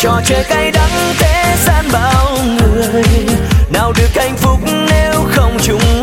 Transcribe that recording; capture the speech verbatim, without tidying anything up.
trò chơi cay đắng thế gian bao người nào được hạnh phúc nếu không chung